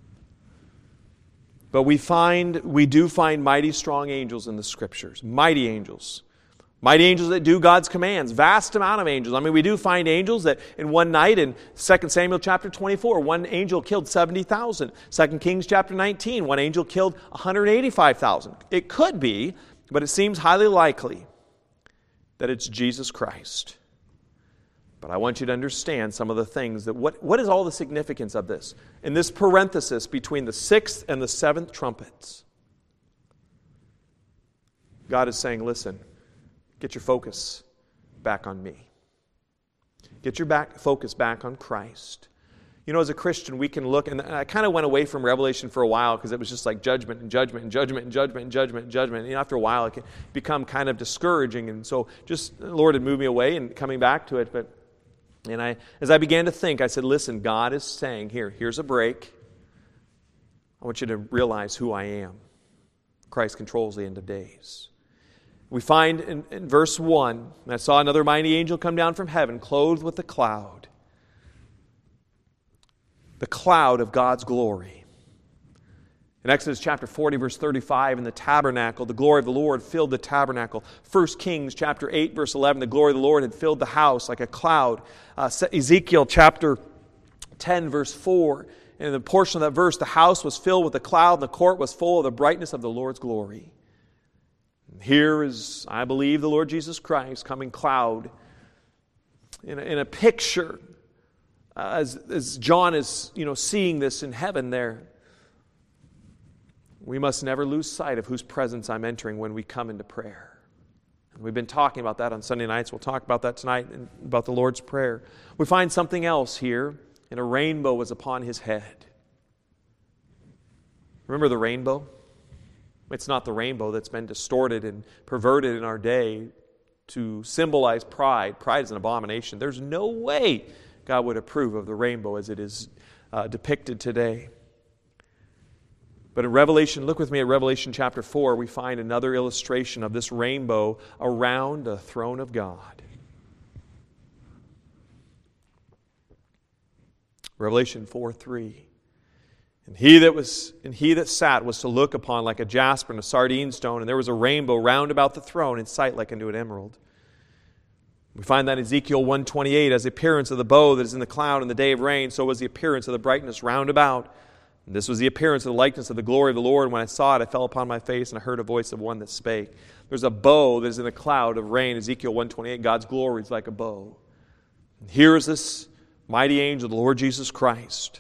But we find, we do find mighty strong angels in the Scriptures. Mighty angels. Mighty angels that do God's commands. Vast amount of angels. I mean, we do find angels that in one night in Second Samuel chapter twenty-four, one angel killed seventy thousand. Second Kings chapter nineteen, one angel killed one hundred eighty-five thousand. It could be, but it seems highly likely that it's Jesus Christ. But I want you to understand some of the things that, what, what is all the significance of this? In this parenthesis between the sixth and the seventh trumpets, God is saying, listen, get your focus back on me. Get your back focus back on Christ. You know, as a Christian, we can look, and I kind of went away from Revelation for a while because it was just like judgment and judgment and judgment and judgment and judgment and judgment. And you know, after a while, it can become kind of discouraging. And so just, the Lord had moved me away and coming back to it. But and I, as I began to think, I said, listen, God is saying, here, here's a break. I want you to realize who I am. Christ controls the end of days. We find in, in verse one, and I saw another mighty angel come down from heaven, clothed with a cloud. The cloud of God's glory. In Exodus chapter forty, verse thirty-five, in the tabernacle, the glory of the Lord filled the tabernacle. First Kings chapter eight, verse eleven, the glory of the Lord had filled the house like a cloud. Uh, Ezekiel chapter ten, verse four, in the portion of that verse, the house was filled with a cloud, and the court was full of the brightness of the Lord's glory. Here is, I believe, the Lord Jesus Christ coming cloud in a, in a picture uh, as, as John is, you know, seeing this in heaven there. We must never lose sight of whose presence I'm entering when we come into prayer. And we've been talking about that on Sunday nights. We'll talk about that tonight, and about the Lord's Prayer. We find something else here, and a rainbow was upon his head. Remember the rainbow? It's not the rainbow that's been distorted and perverted in our day to symbolize pride. Pride is an abomination. There's no way God would approve of the rainbow as it is uh, depicted today. But in Revelation, look with me at Revelation chapter four, we find another illustration of this rainbow around the throne of God. Revelation four three. And he that was, and he that sat was to look upon like a jasper and a sardine stone, and there was a rainbow round about the throne, in sight like unto an emerald. We find that in Ezekiel one twenty-eight, as the appearance of the bow that is in the cloud in the day of rain, so was the appearance of the brightness round about. And this was the appearance of the likeness of the glory of the Lord. And when I saw it, I fell upon my face, and I heard a voice of one that spake. There's a bow that is in the cloud of rain. Ezekiel one twenty-eight, God's glory is like a bow. And here is this mighty angel, the Lord Jesus Christ.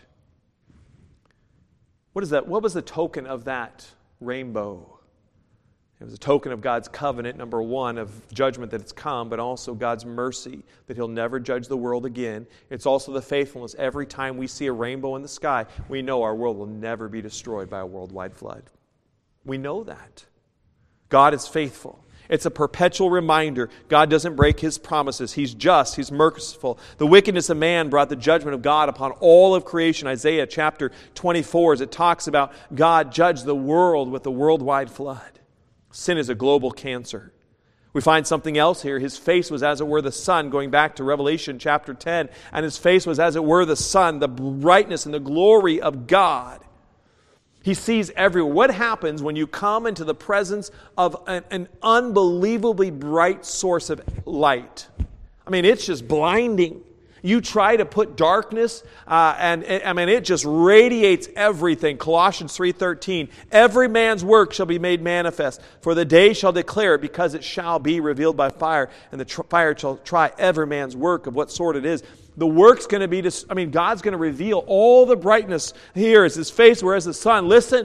What is that? What was the token of that rainbow? It was a token of God's covenant, number one, of judgment that it's come, but also God's mercy that He'll never judge the world again. It's also the faithfulness. Every time we see a rainbow in the sky, we know our world will never be destroyed by a worldwide flood. We know that. God is faithful. It's a perpetual reminder. God doesn't break His promises. He's just. He's merciful. The wickedness of man brought the judgment of God upon all of creation. Isaiah chapter twenty-four, as it talks about God judged the world with a worldwide flood. Sin is a global cancer. We find something else here. His face was as it were the sun, going back to Revelation chapter ten. And His face was as it were the sun, the brightness and the glory of God. He sees everywhere. What happens when you come into the presence of an, an unbelievably bright source of light? I mean, it's just blinding. You try to put darkness, uh, and I mean, it just radiates everything. Colossians three thirteen, every man's work shall be made manifest, for the day shall declare it, because it shall be revealed by fire, and the tr- fire shall try every man's work of what sort it is. The work's going to be, dis- I mean, God's going to reveal all the brightness here as His face, whereas the sun. Listen,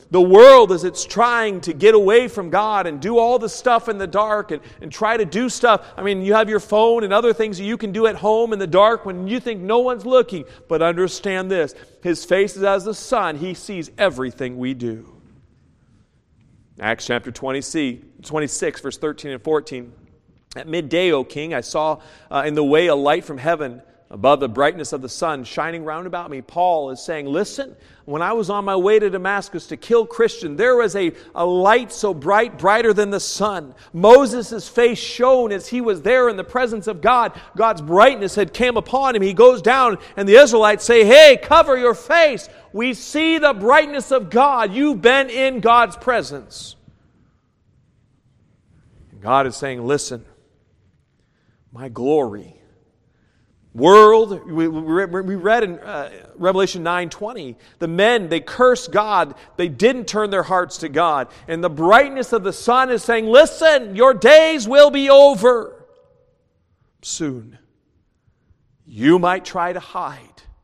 The world, as it's trying to get away from God and do all the stuff in the dark and, and try to do stuff. I mean, you have your phone and other things that you can do at home in the dark when you think no one's looking. But understand this, His face is as the sun. He sees everything we do. Acts chapter twenty-six, verse thirteen and fourteen. At midday, O king, I saw uh, in the way a light from heaven above the brightness of the sun shining round about me. Paul is saying, listen, when I was on my way to Damascus to kill Christians, there was a, a light so bright, brighter than the sun. Moses' face shone as he was there in the presence of God. God's brightness had came upon him. He goes down and the Israelites say, hey, cover your face. We see the brightness of God. You've been in God's presence. And God is saying, listen, my glory. World, we, we read in uh, Revelation nine twenty, the men, they cursed God. They didn't turn their hearts to God. And the brightness of the sun is saying, listen, your days will be over soon. You might try to hide.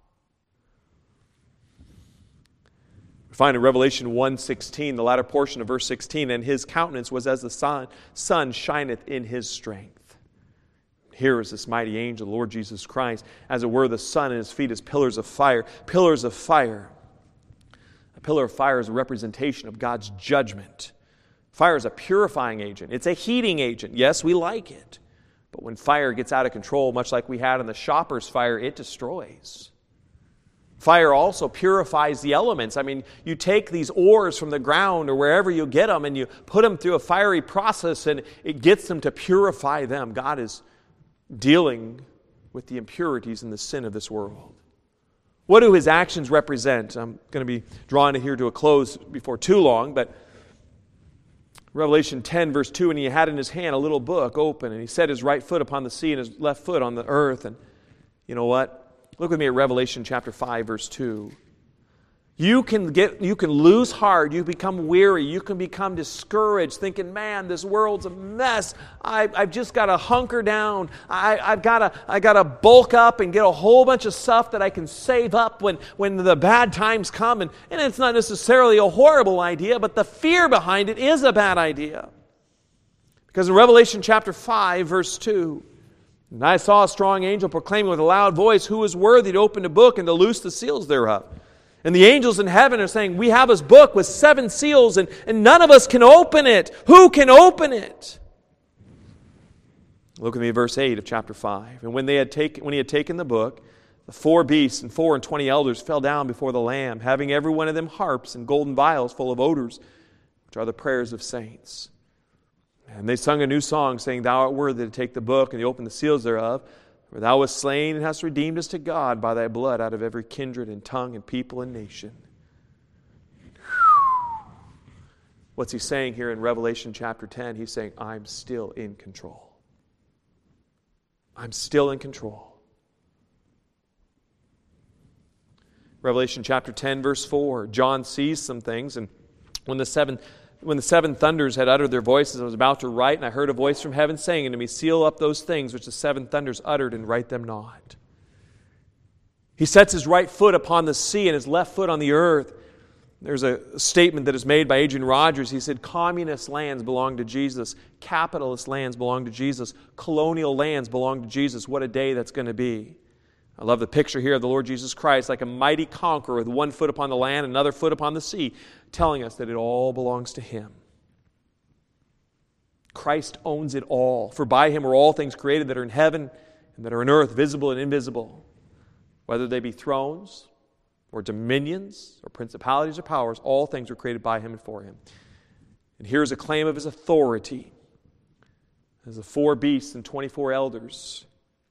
We find in Revelation one sixteen, the latter portion of verse sixteen, and his countenance was as the sun, sun shineth in his strength. Here is this mighty angel, the Lord Jesus Christ, as it were the sun, and his feet as pillars of fire. Pillars of fire. A pillar of fire is a representation of God's judgment. Fire is a purifying agent. It's a heating agent. Yes, we like it. But when fire gets out of control, much like we had in the Shoppers fire, it destroys. Fire also purifies the elements. I mean, you take these ores from the ground or wherever you get them and you put them through a fiery process and it gets them to purify them. God is dealing with the impurities and the sin of this world. What do his actions represent? I'm going to be drawing it here to a close before too long, but Revelation ten, verse two, and he had in his hand a little book open, and he set his right foot upon the sea and his left foot on the earth. And you know what? Look with me at Revelation chapter five, verse two. You can get, you can lose heart. You become weary. You can become discouraged, thinking, "Man, this world's a mess. I, I've just got to hunker down. I, I've got to, I got to bulk up and get a whole bunch of stuff that I can save up when, when the bad times come." And, and it's not necessarily a horrible idea, but the fear behind it is a bad idea. Because in Revelation chapter five, verse two, and I saw a strong angel proclaiming with a loud voice, "Who is worthy to open the book and to loose the seals thereof?" And the angels in heaven are saying, "We have this book with seven seals, and, and none of us can open it. Who can open it?" Look at me at verse eight of chapter five. And when they had taken, when he had taken the book, the four beasts and four and twenty elders fell down before the Lamb, having every one of them harps and golden vials full of odors, which are the prayers of saints. And they sung a new song, saying, "Thou art worthy to take the book and to open the seals thereof. For thou wast slain and hast redeemed us to God by thy blood out of every kindred and tongue and people and nation." What's he saying here in Revelation chapter ten? He's saying, I'm still in control. I'm still in control. Revelation chapter ten, verse four. John sees some things, and when the seven When the seven thunders had uttered their voices, I was about to write, and I heard a voice from heaven saying unto me, "Seal up those things which the seven thunders uttered, and write them not." He sets his right foot upon the sea and his left foot on the earth. There's a statement that is made by Adrian Rogers. He said, communist lands belong to Jesus. Capitalist lands belong to Jesus. Colonial lands belong to Jesus. What a day that's going to be. I love the picture here of the Lord Jesus Christ like a mighty conqueror with one foot upon the land, another foot upon the sea, telling us that it all belongs to Him. Christ owns it all. For by Him are all things created that are in heaven and that are in earth, visible and invisible. Whether they be thrones or dominions or principalities or powers, all things were created by Him and for Him. And here's a claim of His authority. As the four beasts and twenty-four elders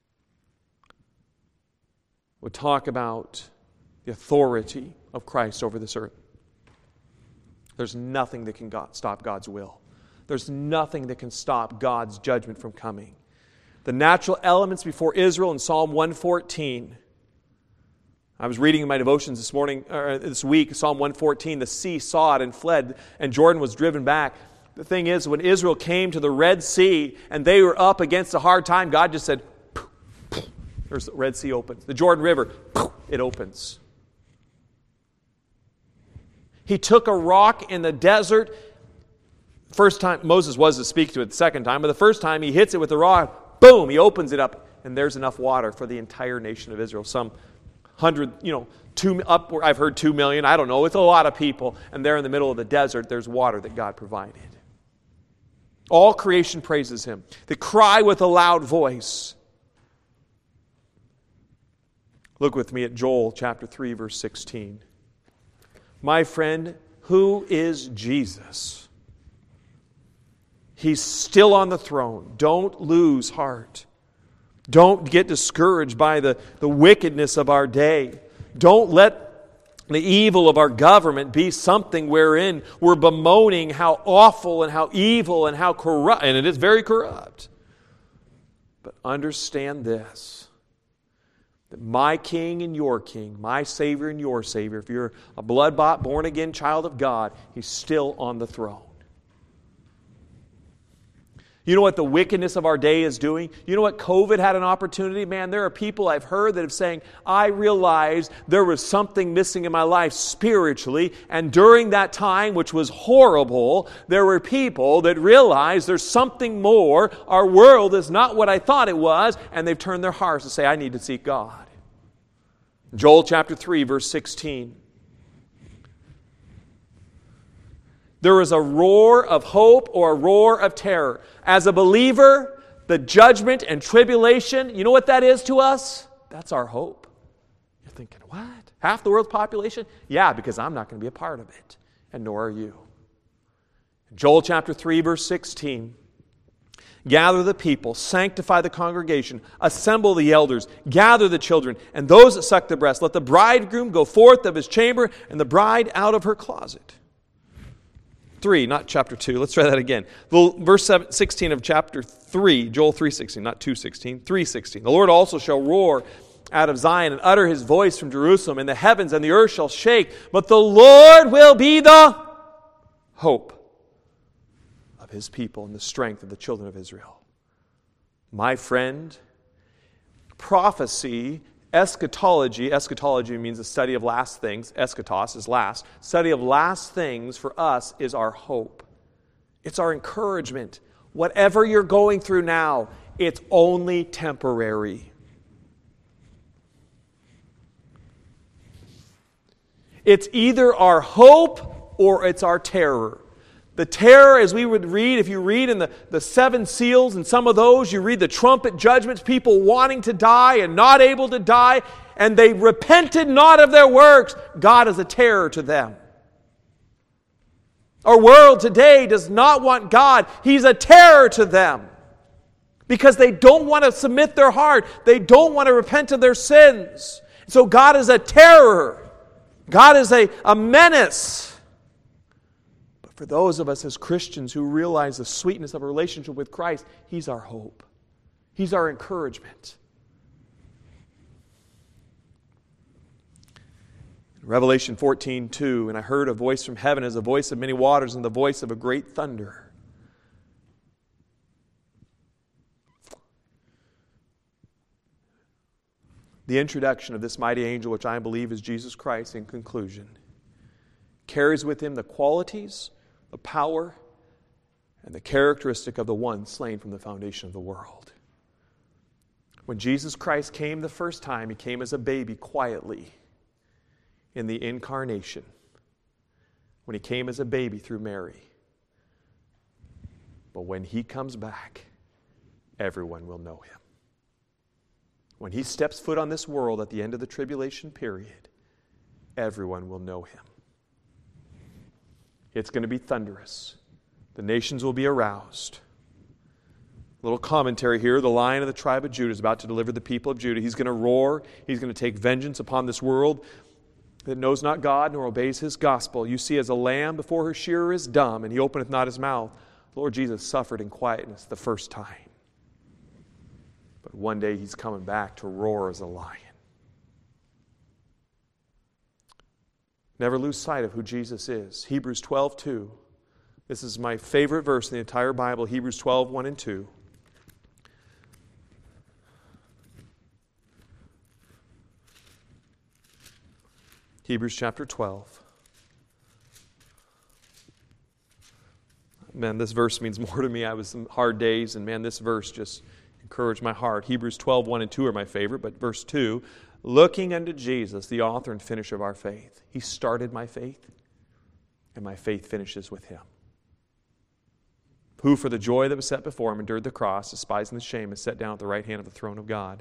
would talk about the authority of Christ over this earth. There's nothing that can stop God's will. There's nothing that can stop God's judgment from coming. The natural elements before Israel in Psalm one fourteen. I was reading in my devotions this morning, or this week, Psalm one fourteen, the sea saw it and fled, and Jordan was driven back. The thing is, when Israel came to the Red Sea and they were up against a hard time, God just said, the Red Sea opens. The Jordan River, it opens. He took a rock in the desert. First time, Moses was to speak to it the second time, but the first time he hits it with the rock, boom, he opens it up, and there's enough water for the entire nation of Israel. Some hundred, you know, two, up, I've heard two million, I don't know, it's a lot of people, and there in the middle of the desert, there's water that God provided. All creation praises Him. They cry with a loud voice. Look with me at Joel chapter three, verse sixteen. My friend, who is Jesus? He's still on the throne. Don't lose heart. Don't get discouraged by the, the wickedness of our day. Don't let the evil of our government be something wherein we're bemoaning how awful and how evil and how corrupt, and it is very corrupt. But understand this, that my King and your King, my Savior and your Savior, if you're a blood-bought, born-again child of God, He's still on the throne. You know what the wickedness of our day is doing? You know what COVID had an opportunity? Man, there are people I've heard that have saying, I realized there was something missing in my life spiritually, and during that time, which was horrible, there were people that realized there's something more. Our world is not what I thought it was, and they've turned their hearts to say, I need to seek God. Joel chapter three, verse sixteen. There is a roar of hope or a roar of terror. As a believer, the judgment and tribulation, you know what that is to us? That's our hope. You're thinking, what? Half the world's population? Yeah, because I'm not going to be a part of it, and nor are you. Joel chapter three, verse sixteen. Gather the people, sanctify the congregation, assemble the elders, gather the children, and those that suck the breast. Let the bridegroom go forth of his chamber, and the bride out of her closet. three, not chapter two. Let's try that again. Verse sixteen of chapter three, Joel three sixteen, not two sixteen, three sixteen. The Lord also shall roar out of Zion and utter His voice from Jerusalem, and the heavens and the earth shall shake, but the Lord will be the hope of His people and the strength of the children of Israel. My friend, prophecy, eschatology, eschatology means the study of last things. Eschatos is last. Study of last things for us is our hope. It's our encouragement. Whatever you're going through now, it's only temporary. It's either our hope or it's our terror. The terror, as we would read, if you read in the, the seven seals and some of those, you read the trumpet judgments, people wanting to die and not able to die, and they repented not of their works. God is a terror to them. Our world today does not want God. He's a terror to them because they don't want to submit their heart. They don't want to repent of their sins. So God is a terror. God is a, a menace. For those of us as Christians who realize the sweetness of a relationship with Christ, He's our hope. He's our encouragement. Revelation fourteen two, and I heard a voice from heaven as a voice of many waters and the voice of a great thunder. The introduction of this mighty angel, which I believe is Jesus Christ, in conclusion, carries with him the qualities, the power, and the characteristic of the one slain from the foundation of the world. When Jesus Christ came the first time, He came as a baby quietly in the incarnation. When He came as a baby through Mary. But when He comes back, everyone will know Him. When He steps foot on this world at the end of the tribulation period, everyone will know Him. It's going to be thunderous. The nations will be aroused. A little commentary here. The Lion of the tribe of Judah is about to deliver the people of Judah. He's going to roar. He's going to take vengeance upon this world that knows not God nor obeys His gospel. You see, as a lamb before her shearer is dumb, and he openeth not his mouth, Lord Jesus suffered in quietness the first time. But one day He's coming back to roar as a lion. Never lose sight of who Jesus is. Hebrews twelve two. This is my favorite verse in the entire Bible, Hebrews twelve one and two. Hebrews chapter twelve. man, this verse means more to me. I was some hard days, and man, this verse just encouraged my heart. Hebrews twelve, one and two are my favorite, but verse two, looking unto Jesus, the author and finisher of our faith. He started my faith, and my faith finishes with Him. Who for the joy that was set before Him endured the cross, despising the shame, and sat down at the right hand of the throne of God.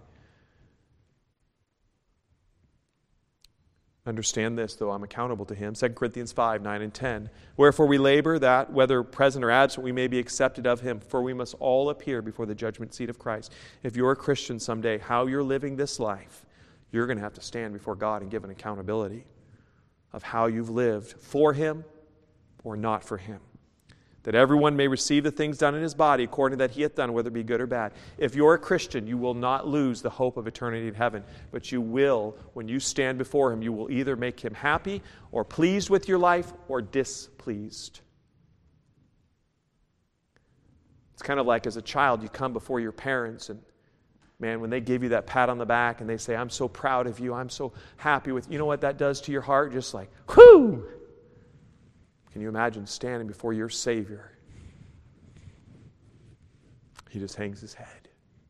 Understand this, though I'm accountable to Him. Second Corinthians five, nine and ten. Wherefore we labor that, whether present or absent, we may be accepted of Him. For we must all appear before the judgment seat of Christ. If you're a Christian someday, how you're living this life, you're going to have to stand before God and give an accountability of how you've lived for Him or not for Him. That everyone may receive the things done in his body according to that he hath done, whether it be good or bad. If you're a Christian, you will not lose the hope of eternity in heaven, but you will, when you stand before Him, you will either make Him happy or pleased with your life or displeased. It's kind of like as a child, you come before your parents and man, when they give you that pat on the back and they say, I'm so proud of you, I'm so happy with you, you know what that does to your heart? Just like, whoo! Can you imagine standing before your Savior? He just hangs his head.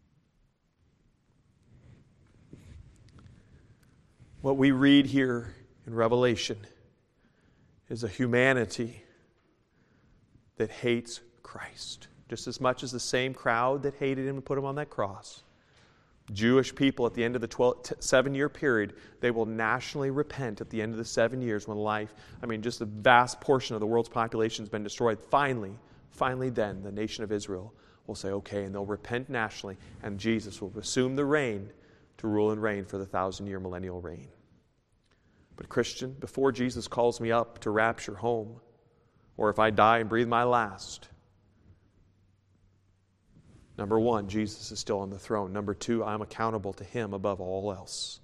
What we read here in Revelation is a humanity that hates Christ, just as much as the same crowd that hated Him and put Him on that cross. Jewish people at the end of the twelve, t- seven-year period, they will nationally repent at the end of the seven years when life, I mean, just a vast portion of the world's population has been destroyed. Finally, finally then, the nation of Israel will say, okay, and they'll repent nationally, and Jesus will assume the reign to rule and reign for the thousand-year millennial reign. But Christian, before Jesus calls me up to rapture home, or if I die and breathe my last, number one, Jesus is still on the throne. Number two, I'm accountable to Him above all else.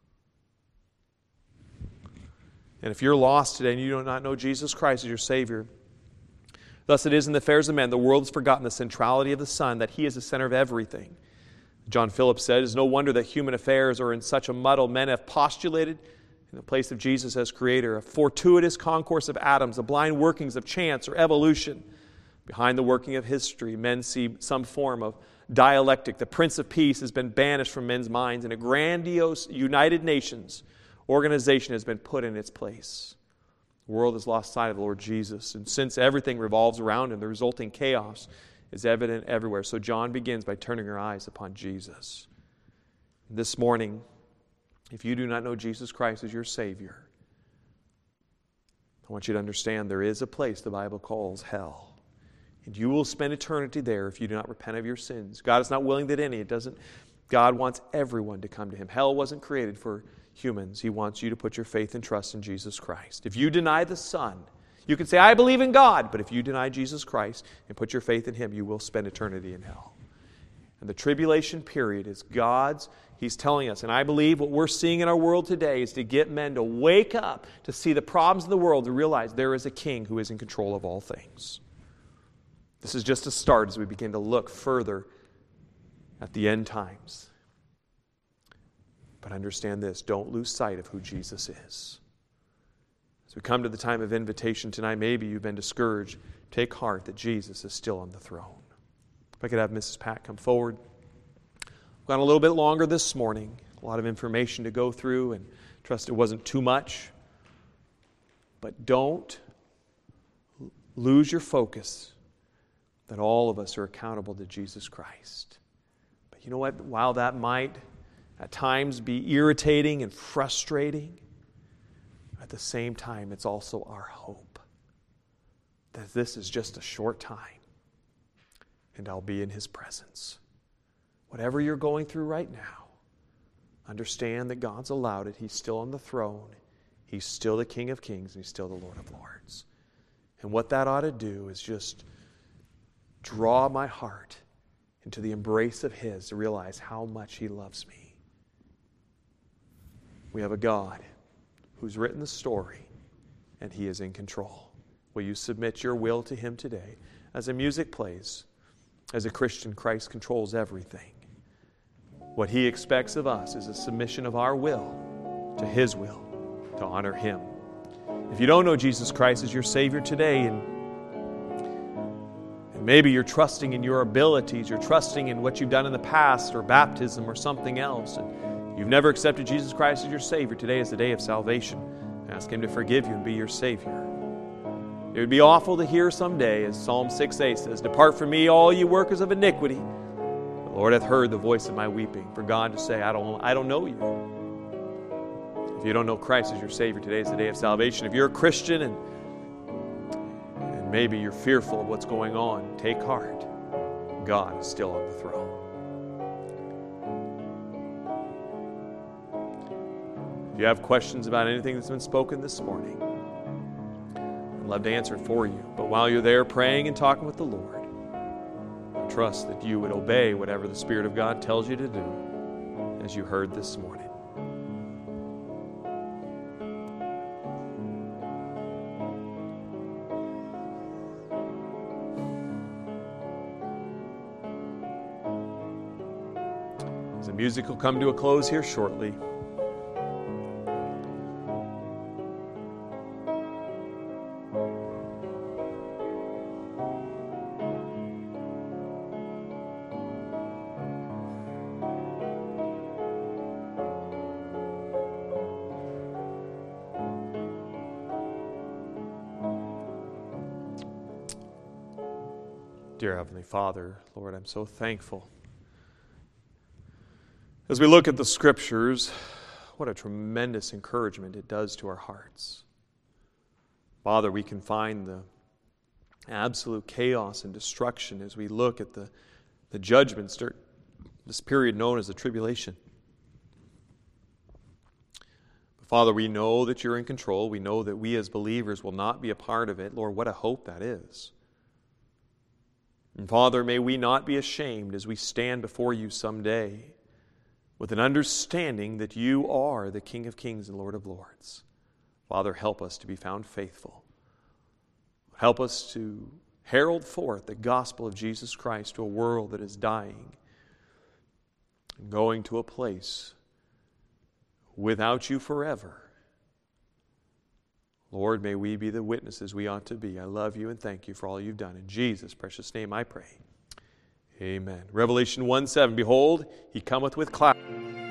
And if you're lost today and you do not know Jesus Christ as your Savior, thus it is in the affairs of men, the world has forgotten the centrality of the Son, that He is the center of everything. John Phillips said, it's no wonder that human affairs are in such a muddle. Men have postulated in the place of Jesus as Creator, a fortuitous concourse of atoms, the blind workings of chance or evolution. Behind the working of history, men see some form of dialectic. The Prince of Peace has been banished from men's minds, and a grandiose United Nations organization has been put in its place. The world has lost sight of the Lord Jesus, and since everything revolves around Him, the resulting chaos is evident everywhere. So John begins by turning our eyes upon Jesus. This morning, if you do not know Jesus Christ as your Savior, I want you to understand there is a place the Bible calls hell. And you will spend eternity there if you do not repent of your sins. God is not willing that any. It doesn't. God wants everyone to come to Him. Hell wasn't created for humans. He wants you to put your faith and trust in Jesus Christ. If you deny the Son, you can say, I believe in God. But if you deny Jesus Christ and put your faith in Him, you will spend eternity in hell. And the tribulation period is God's, He's telling us, and I believe what we're seeing in our world today is to get men to wake up, to see the problems of the world, to realize there is a King who is in control of all things. This is just a start as we begin to look further at the end times. But understand this, don't lose sight of who Jesus is. As we come to the time of invitation tonight, maybe you've been discouraged. Take heart that Jesus is still on the throne. If I could have Missus Pat come forward. We've gone a little bit longer this morning. A lot of information to go through, and trust it wasn't too much. But don't lose your focus that all of us are accountable to Jesus Christ. But you know what? While that might at times be irritating and frustrating, at the same time, it's also our hope that this is just a short time and I'll be in His presence. Whatever you're going through right now, understand that God's allowed it. He's still on the throne. He's still the King of Kings, and He's still the Lord of Lords. And what that ought to do is just draw my heart into the embrace of His to realize how much He loves me. We have a God who's written the story, and He is in control. Will you submit your will to Him today? As the music plays, as a Christian, Christ controls everything. What He expects of us is a submission of our will to His will, to honor Him. If you don't know Jesus Christ as your Savior today, and Maybe you're trusting in your abilities, you're trusting in what you've done in the past or baptism or something else. And you've never accepted Jesus Christ as your Savior. Today is the day of salvation. Ask Him to forgive you and be your Savior. It would be awful to hear someday, as Psalm six eight says, "Depart from me, all you workers of iniquity. The Lord hath heard the voice of my weeping." For God to say, I don't, I don't know you. If you don't know Christ as your Savior, today is the day of salvation. If you're a Christian and, and maybe you're fearful of what's going on, take heart. God is still on the throne. If you have questions about anything that's been spoken this morning, I'd love to answer it for you. But while you're there praying and talking with the Lord, I trust that you would obey whatever the Spirit of God tells you to do, as you heard this morning. As the music will come to a close here shortly, dear Heavenly Father, Lord, I'm so thankful. As we look at the Scriptures, what a tremendous encouragement it does to our hearts. Father, we can find the absolute chaos and destruction as we look at the, the judgments during this period known as the tribulation. But Father, we know that you're in control. We know that we as believers will not be a part of it. Lord, what a hope that is. And Father, may we not be ashamed as we stand before you someday with an understanding that you are the King of Kings and Lord of Lords. Father, help us to be found faithful. Help us to herald forth the gospel of Jesus Christ to a world that is dying and going to a place without you forever. Lord, may we be the witnesses we ought to be. I love you and thank you for all you've done. In Jesus' precious name I pray. Amen. Revelation one seven, behold, he cometh with clouds.